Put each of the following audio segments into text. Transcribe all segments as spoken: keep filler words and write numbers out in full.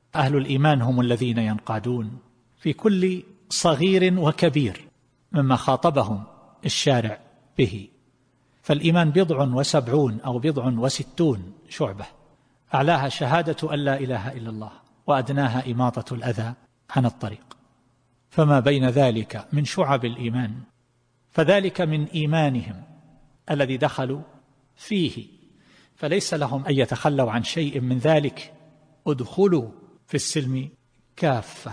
أهل الإيمان هم الذين ينقادون في كل صغير وكبير مما خاطبهم الشارع به. فالإيمان بضع وسبعون أو بضع وستون شعبة، أعلاها شهادة أن لا إله إلا الله، وأدناها إماطة الأذى عن الطريق. فما بين ذلك من شعب الإيمان، فذلك من إيمانهم الذي دخلوا فيه، فليس لهم أن يتخلوا عن شيء من ذلك. ادخلوا في السلم كافة،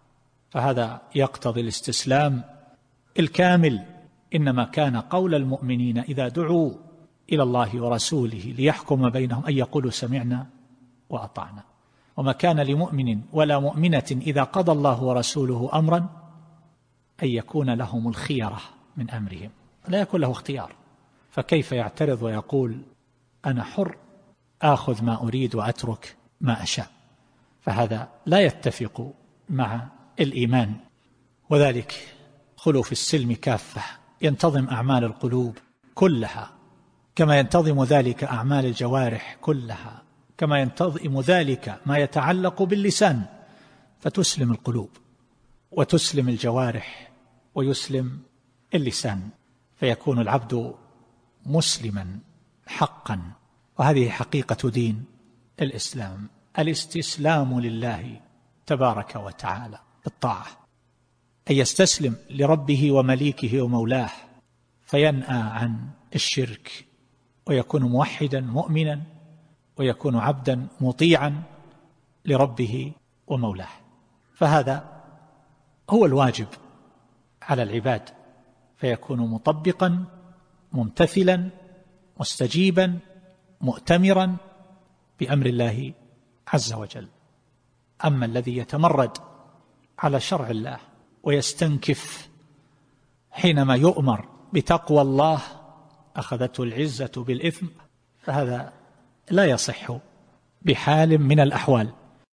فهذا يقتضي الاستسلام الكامل. إنما كان قول المؤمنين إذا دعوا إلى الله ورسوله ليحكم بينهم أن يقولوا سمعنا وأطعنا. وما كان لمؤمن ولا مؤمنة إذا قضى الله ورسوله أمرا أن يكون لهم الخيرة من أمرهم، لا يكون له اختيار. فكيف يعترض ويقول أنا حر آخذ ما أريد وأترك ما أشاء؟ فهذا لا يتفق مع الإيمان. وذلك خلوا في السلم كافة، ينتظم أعمال القلوب كلها كما ينتظم ذلك أعمال الجوارح كلها، كما ينتظم ذلك ما يتعلق باللسان، فتسلم القلوب وتسلم الجوارح ويسلم اللسان، فيكون العبد مسلما حقا. وهذه حقيقة دين الإسلام، الاستسلام لله تبارك وتعالى بالطاعة، أن يستسلم لربه ومليكه ومولاه، فينأى عن الشرك ويكون موحدا مؤمنا ويكون عبدا مطيعا لربه ومولاه. فهذا هو الواجب على العباد، فيكون مطبقا ممتثلا مستجيبا مؤتمرا بأمر الله عز وجل. أما الذي يتمرد على شرع الله ويستنكف حينما يؤمر بتقوى الله أخذته العزة بالإثم، فهذا لا يصح بحال من الأحوال.